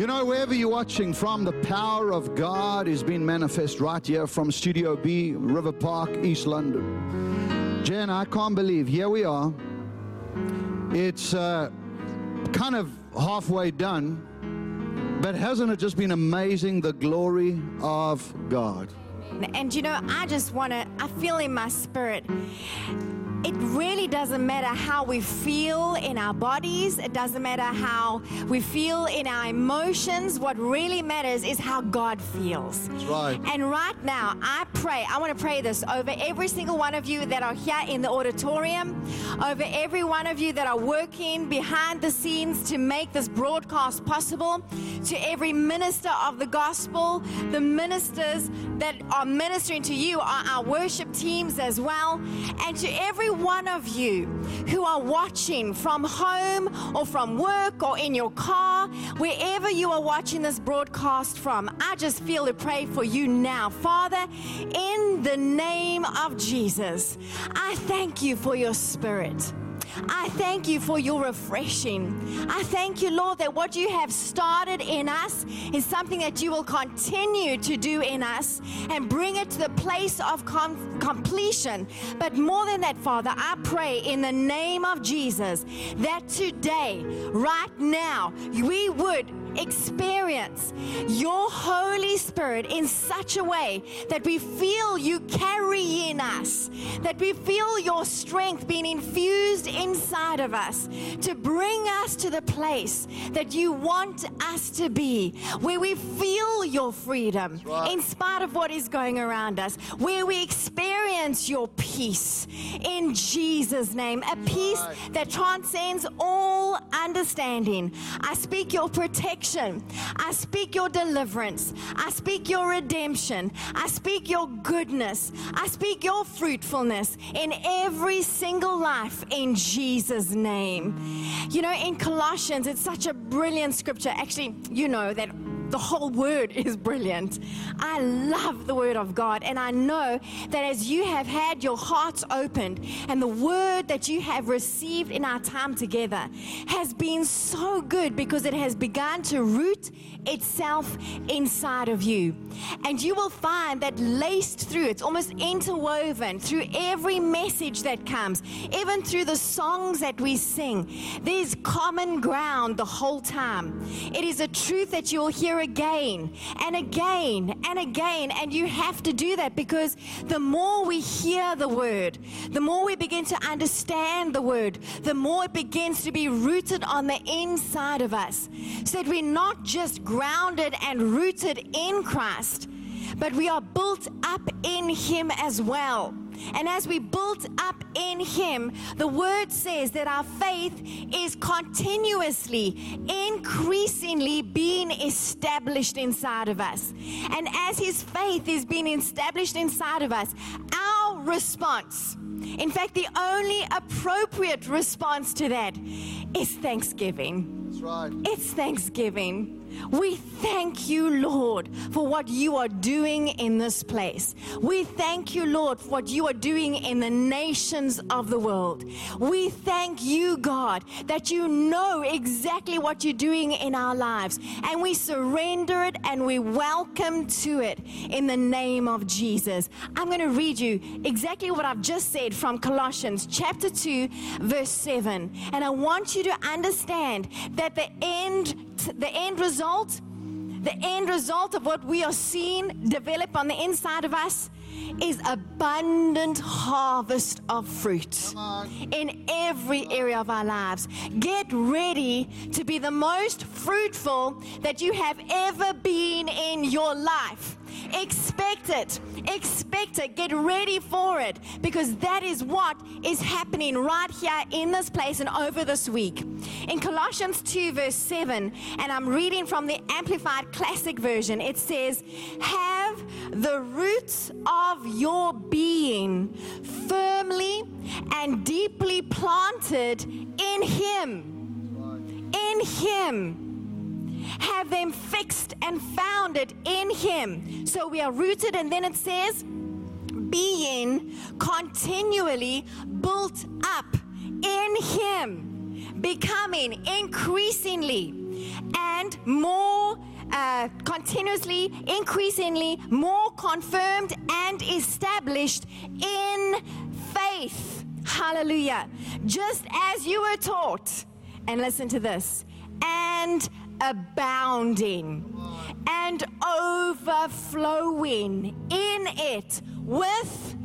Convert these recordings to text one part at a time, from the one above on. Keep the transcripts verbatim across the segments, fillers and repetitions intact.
You know, wherever you're watching from, the power of God is being manifest right here from Studio B, River Park, East London. Jen, I can't believe, here we are. It's uh, kind of halfway done, but hasn't it just been amazing, the glory of God? And you know, I just want to, I feel in my spirit, it really doesn't matter how we feel in our bodies. It doesn't matter how we feel in our emotions. What really matters is how God feels. That's right. And right now, I pray, I want to pray this over every single one of you that are here in the auditorium, over every one of you that are working behind the scenes to make this broadcast possible, to every minister of the gospel, the ministers that are ministering to you are our worship teams as well, and to every one of you who are watching from home or from work or in your car, wherever you are watching this broadcast from. I just feel to pray for you now. Father, in the name of Jesus, I thank you for your spirit. I thank you for your refreshing. I thank you, Lord, that what you have started in us is something that you will continue to do in us and bring it to the place of com- completion. But more than that, Father, I pray in the name of Jesus that today, right now, we would experience your Holy Spirit in such a way that we feel you carry in us, that we feel your strength being infused inside of us to bring us to the place that you want us to be, where we feel your freedom right. in spite of what is going around us, where we experience your peace in Jesus' name, a peace right. that transcends all understanding. I speak your protection. I speak your deliverance. I speak your redemption. I speak your goodness. I speak your fruitfulness in every single life in Jesus' name. You know, in Colossians, it's such a brilliant scripture. Actually, you know that the whole word is brilliant. I love the word of God, and I know that as you have had your hearts opened and the word that you have received in our time together has been so good because it has begun to root itself inside of you. And you will find that laced through, it's almost interwoven through every message that comes, even through the songs that we sing, there's common ground the whole time. It is a truth that you will hear again and again and again, and you have to do that because the more we hear the word, the more we begin to understand the word, the more it begins to be rooted on the inside of us, so that we're not just grounded and rooted in Christ, but we are built up in Him as well. And as we built up in Him, the word says that our faith is continuously, increasingly being established inside of us. And as His faith is being established inside of us, our response, in fact, the only appropriate response to that is thanksgiving. That's right. It's thanksgiving. We thank you, Lord, for what you are doing in this place. We thank you, Lord, for what you are doing in the nations of the world. We thank you, God, that you know exactly what you're doing in our lives. And we surrender it and we welcome to it in the name of Jesus. I'm going to read you exactly what I've just said from Colossians chapter two, verse seven. And I want you to understand that the end The end result, the end result of what we are seeing develop on the inside of us is abundant harvest of fruit in every area of our lives. Get ready to be the most fruitful that you have ever been in your life. Expect it. Expect it. Get ready for it, because that is what is happening right here in this place and over this week. In Colossians two, verse seven, and I'm reading from the Amplified Classic Version, it says, "Have the roots of your being firmly and deeply planted in Him." In Him. Have them fixed and founded in Him. So we are rooted, and then it says, being continually built up in Him, becoming increasingly and more uh, continuously, increasingly more confirmed and established in faith. Hallelujah. Just as you were taught, and listen to this, and abounding and overflowing in it with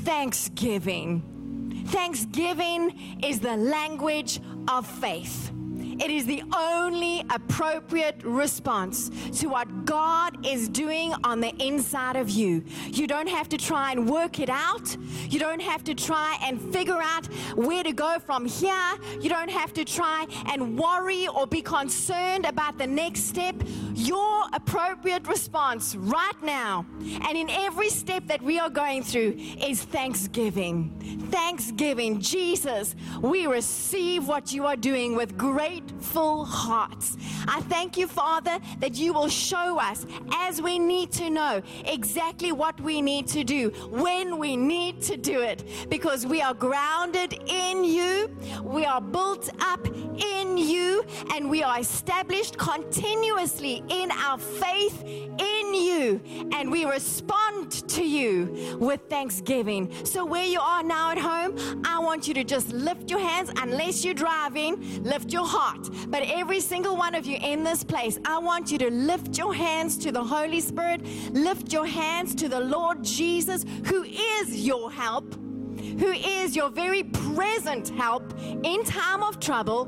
thanksgiving. Thanksgiving is the language of faith. It is the only appropriate response to what God is doing on the inside of you. You don't have to try and work it out. You don't have to try and figure out where to go from here. You don't have to try and worry or be concerned about the next step. Your appropriate response right now and in every step that we are going through is thanksgiving. Thanksgiving. Jesus, we receive what you are doing with grateful hearts. I thank you, Father, that you will show us as we need to know exactly what we need to do, when we need to do it, because we are grounded in you, we are built up in you, and we are established continuously in our faith in you, and we respond to you with thanksgiving. So where you are now at home, I want you to just lift your hands. Unless you're driving, lift your heart. But every single one of you in this place, I want you to lift your hands to the Holy Spirit, lift your hands to the Lord Jesus, who is your help, who is your very present help in time of trouble,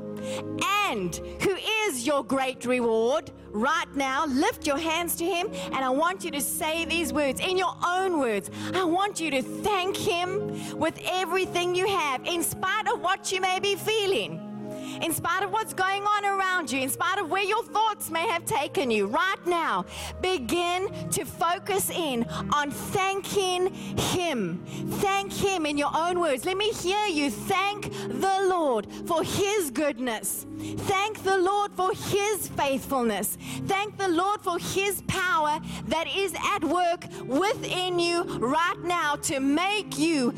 and who is your great reward. Right now, lift your hands to Him, and I want you to say these words in your own words. I want you to thank Him with everything you have, in spite of what you may be feeling, in spite of what's going on around you, in spite of where your thoughts may have taken you. Right now, begin to focus in on thanking Him. Thank Him in your own words. Let me hear you thank the Lord for His goodness. Thank the Lord for His faithfulness. Thank the Lord for His power that is at work within you right now to make you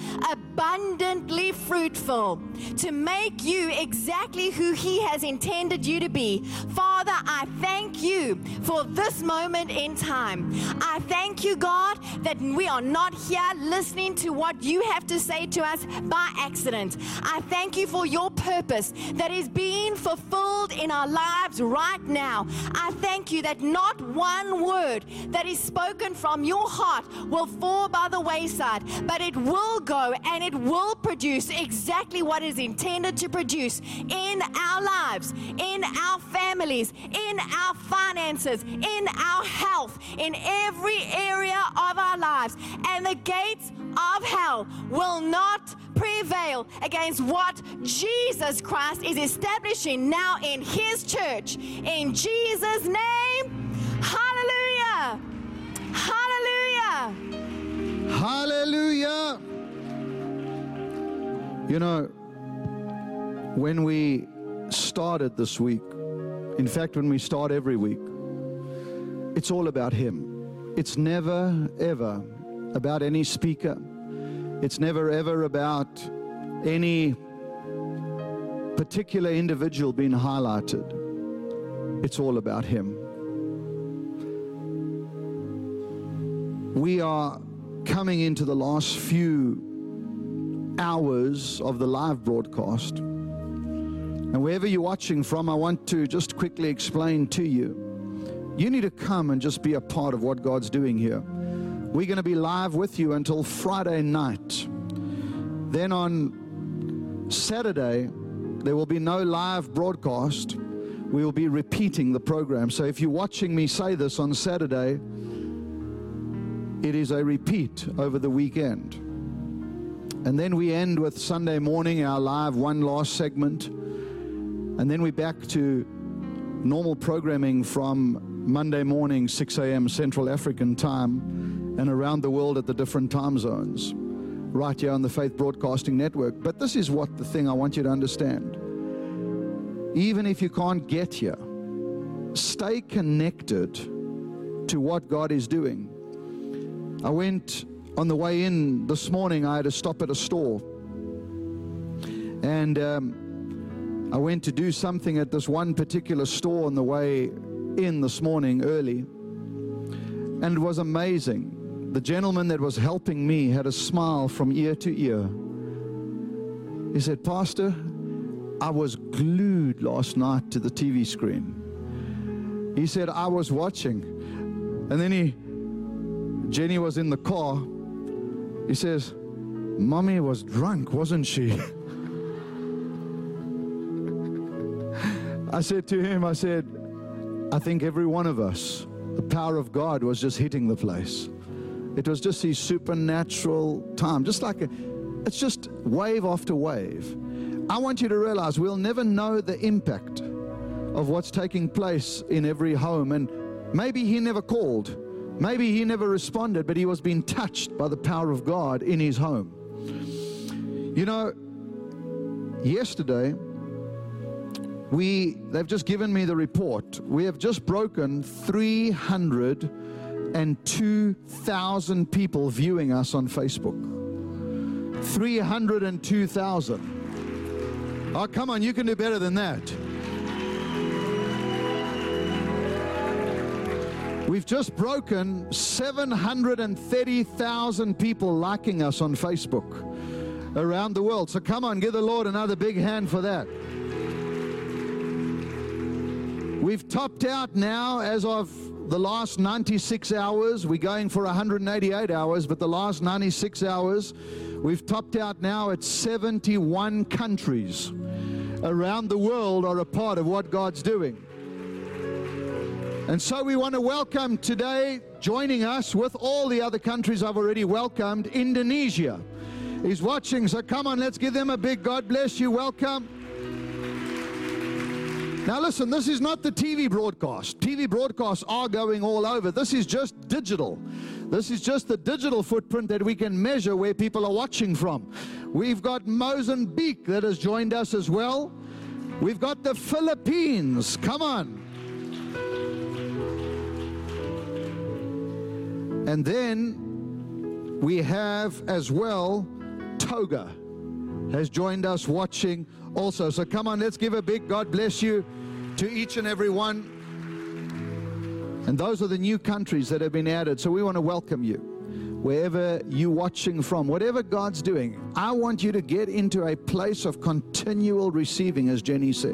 abundantly fruitful, to make you exactly who He has intended you to be. Father, I thank you for this moment in time. I thank you, God, that we are not here listening to what you have to say to us by accident. I thank you for your purpose that is being fulfilled in our lives right now. I thank you that not one word that is spoken from your heart will fall by the wayside, but it will go and it will produce exactly what is intended to produce in our lives, in our families, in our finances, in our health, in every area of our lives. And the gates of hell will not prevail against what Jesus Christ is establishing now in His church. In Jesus' name, hallelujah! Hallelujah! Hallelujah! You know, when we started this week, in fact, when we start every week, it's all about Him. It's never, ever about any speaker. It's never, ever about any particular individual being highlighted. It's all about Him. We are coming into the last few hours of the live broadcast. And wherever you're watching from, I want to just quickly explain to you, you need to come and just be a part of what God's doing here. We're going to be live with you until Friday night. Then on Saturday, there will be no live broadcast. We will be repeating the program. So if you're watching me say this on Saturday, it is a repeat over the weekend. And then we end with Sunday morning, our live one last segment. And then we're back to normal programming from Monday morning, six a.m. Central African time, and around the world at the different time zones, right here on the Faith Broadcasting Network. But this is what the thing I want you to understand. Even if you can't get here, stay connected to what God is doing. I went on the way in this morning, I had to stop at a store. And um, I went to do something at this one particular store on the way in this morning early, and it was amazing. The gentleman that was helping me had a smile from ear to ear. He said, "Pastor, I was glued last night to the T V screen." He said, "I was watching." And then he, Jenny was in the car. He says, "Mommy was drunk, wasn't she?" I said to him, I said, "I think every one of us, the power of God was just hitting the place. It was just his supernatural time, just like a, it's just wave after wave." I want you to realize we'll never know the impact of what's taking place in every home. And maybe he never called, maybe he never responded, but he was being touched by the power of God in his home. You know, yesterday, we they've just given me the report. We have just broken three hundred two thousand people viewing us on Facebook. three hundred two thousand. Oh, come on, you can do better than that. We've just broken seven hundred thirty thousand people liking us on Facebook around the world. So come on, give the Lord another big hand for that. We've topped out now as of the last ninety-six hours. We're going for one hundred eighty-eight hours, but the last ninety-six hours, we've topped out now at seventy-one countries around the world are a part of what God's doing. And so we want to welcome today, joining us with all the other countries I've already welcomed, Indonesia is watching. So come on, let's give them a big God bless you welcome. Now listen, this is not the T V broadcast. T V broadcasts are going all over. This is just digital. This is just the digital footprint that we can measure where people are watching from. We've got Mozambique that has joined us as well. We've got the Philippines. Come on. And then we have as well Toga has joined us watching also. So come on, let's give a big God bless you to each and every one. And those are the new countries that have been added. So we want to welcome you wherever you're watching from, whatever God's doing. I want you to get into a place of continual receiving, as Jenny said,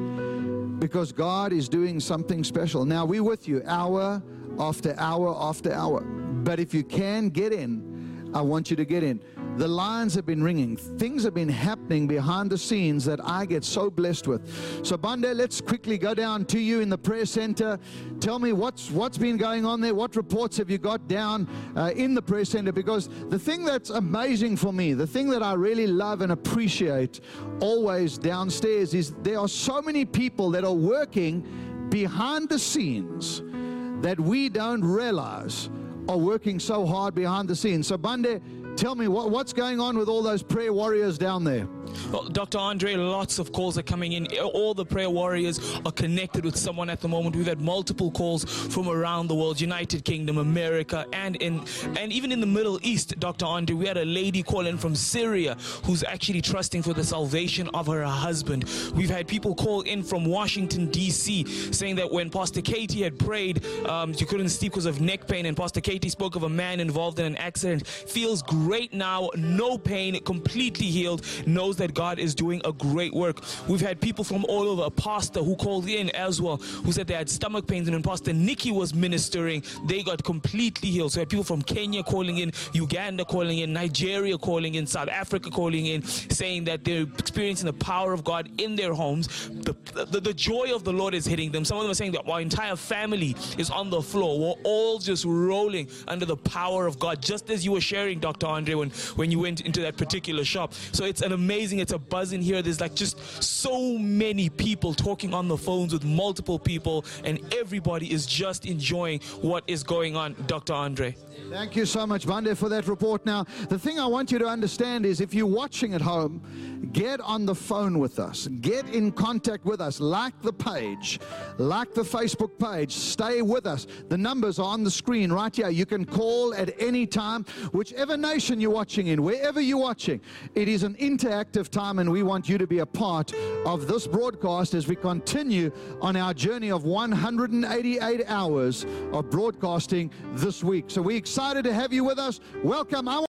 because God is doing something special. Now we're with you hour after hour after hour. But if you can get in, I want you to get in. The lines have been ringing. Things have been happening behind the scenes that I get so blessed with. So Bande, let's quickly go down to you in the prayer center. Tell me what's what's been going on there. What reports have you got down uh, in the prayer center? Because the thing that's amazing for me, the thing that I really love and appreciate always downstairs is there are so many people that are working behind the scenes that we don't realize are working so hard behind the scenes. So Bande, tell me what, what's going on with all those prayer warriors down there? Well, Doctor Andre, lots of calls are coming in. All the prayer warriors are connected with someone at the moment. We've had multiple calls from around the world, United Kingdom, America, and in and even in the Middle East, Doctor Andre. We had a lady call in from Syria who's actually trusting for the salvation of her husband. We've had people call in from Washington, D C, saying that when Pastor Katie had prayed, um, she couldn't sleep because of neck pain, and Pastor Katie spoke of a man involved in an accident. Feels great now, no pain, completely healed, knows that God is doing a great work. We've had people from all over, a pastor who called in as well, who said they had stomach pains, and when Pastor Nikki was ministering, they got completely healed. So we had people from Kenya calling in, Uganda calling in, Nigeria calling in, South Africa calling in, saying that they're experiencing the power of God in their homes. The, the, the joy of the Lord is hitting them. Some of them are saying that our entire family is on the floor. We're all just rolling under the power of God, just as you were sharing, Doctor Andre, when, when you went into that particular shop. So it's an amazing, it's a buzz in here. There's like just so many people talking on the phones with multiple people, and everybody is just enjoying what is going on, Doctor Andre. Thank you so much, Bande, for that report. Now, the thing I want you to understand is if you're watching at home, get on the phone with us. Get in contact with us. Like the page. Like the Facebook page. Stay with us. The numbers are on the screen right here. You can call at any time. Whichever nation you're watching in, wherever you're watching, it is an interactive productive time, and we want you to be a part of this broadcast as we continue on our journey of one hundred eighty-eight hours of broadcasting this week. So we're excited to have you with us. Welcome. I